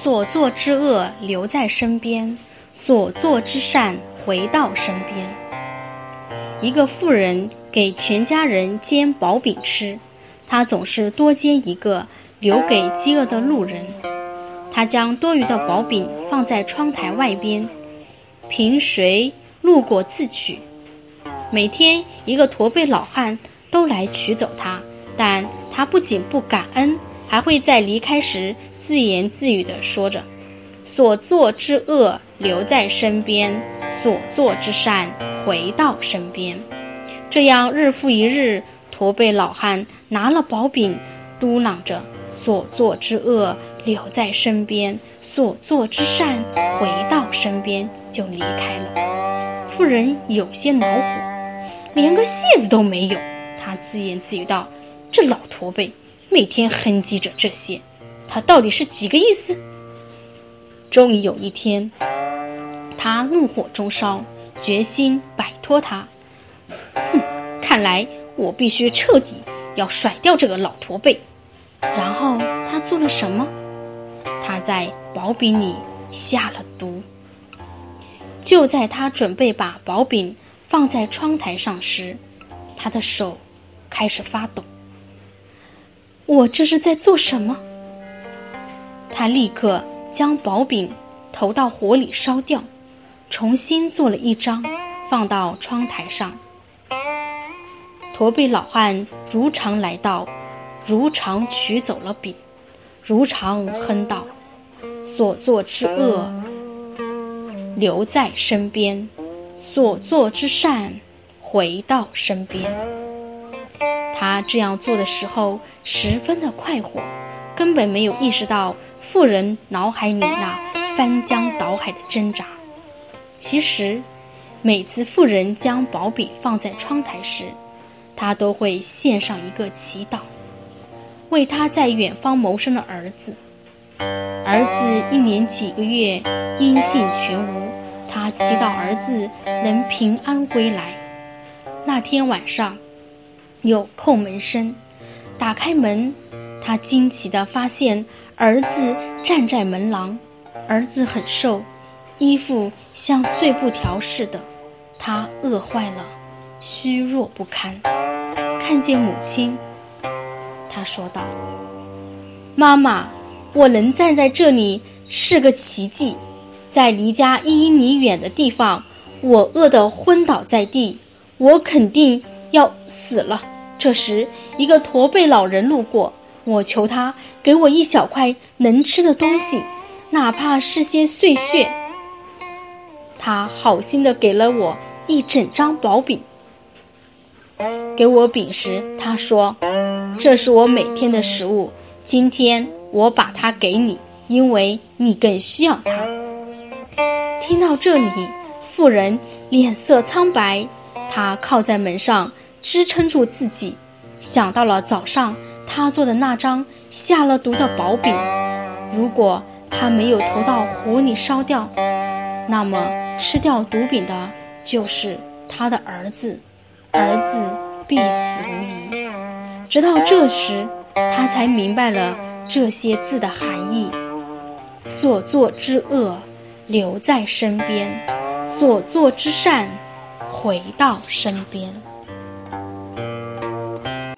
所作之恶留在身边，所作之善回到身边。一个妇人给全家人煎薄饼吃，她总是多煎一个，留给饥饿的路人。她将多余的薄饼放在窗台外边，凭谁路过自取。每天一个驼背老汉都来取走它，但他不仅不感恩，还会在离开时自言自语地说着：所作之恶留在身边，所作之善回到身边。这样日复一日，驼背老汉拿了薄饼，嘟囔着所作之恶留在身边，所作之善回到身边，就离开了。妇人有些恼火，连个谢字都没有。她自言自语道：这老驼背每天哼唧着这些，他到底是几个意思？终于有一天，他怒火中烧，决心摆脱他。看来我必须彻底要甩掉这个老驼背。然后他做了什么？他在薄饼里下了毒。就在他准备把薄饼放在窗台上时，他的手开始发抖。我这是在做什么？他立刻将薄饼投到火里烧掉，重新做了一张，放到窗台上。驼背老汉如常来到，如常取走了饼，如常哼道：所作之恶留在身边，所作之善回到身边。他这样做的时候十分的快活，根本没有意识到妇人脑海里那翻江倒海的挣扎。其实每次妇人将薄饼放在窗台时，他都会献上一个祈祷，为他在远方谋生的儿子。儿子1年几个月音信全无，他祈祷儿子能平安归来。那天晚上有叩门声，打开门，他惊奇地发现儿子站在门廊。儿子很瘦，衣服像碎布条似的，他饿坏了，虚弱不堪。看见母亲，他说道：妈妈，我能站在这里是个奇迹。在离家1英里远的地方，我饿得昏倒在地，我肯定要死了。这时一个驼背老人路过，我求他给我一小块能吃的东西，哪怕是些碎屑。他好心地给了我一整张薄饼。给我饼时，他说：这是我每天的食物，今天我把它给你，因为你更需要它。听到这里，妇人脸色苍白，她靠在门上支撑住自己，想到了早上她做的那张下了毒的薄饼。如果她没有投到火里烧掉，那么吃掉毒饼的就是她的儿子，儿子必死无疑。直到这时，她才明白了这些字的含义：所作之恶留在身边，所作之善回到身边。